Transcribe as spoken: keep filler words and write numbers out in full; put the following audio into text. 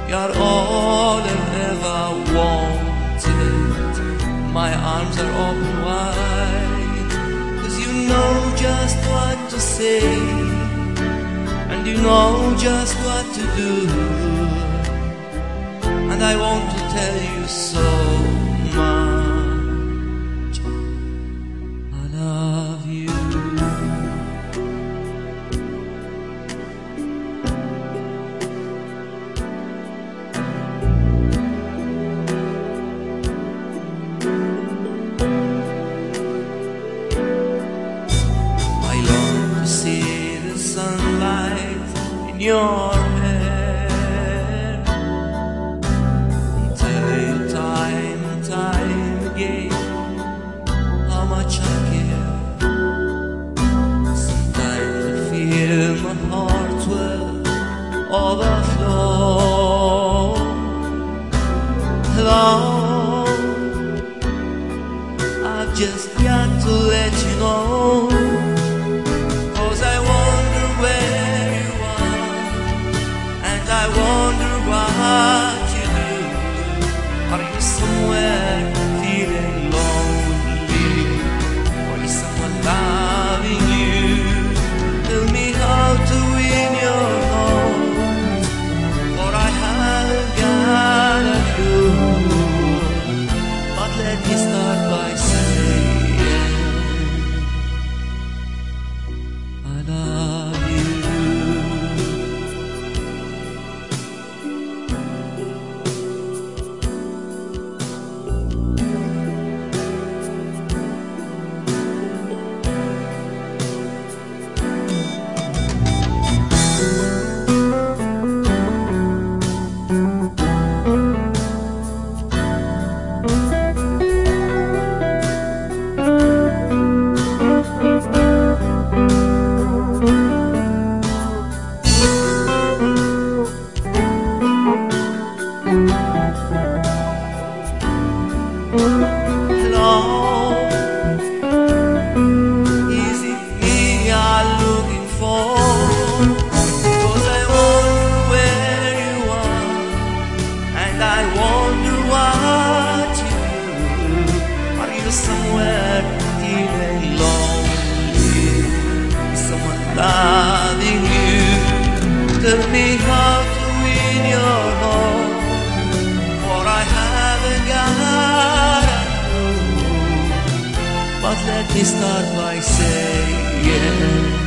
You're all I've ever wanted. My arms are open wide, 'cause you know just what to say, and you know just what to do. And I want to tell you so much I love you. I long to see the sunlight in your hair, and tell you time and time again how much I care. Sometimes I feel my heart will overflow. Hello, I've just got to let you know, 'cause I wonder where you are, and I wonder what you do. Are you somewhere feeling lonely, or is someone loving you? Tell me how to win your heart, for I haven't got a clue. But let me start by saying I love you. Hello, is it me you're looking for? 'Cause I wonder where you are, and I wonder what you do. Are you somewhere feeling lonely? Is someone loving you? Tell me how to win your heart, for I haven't got a clue. But let me start by saying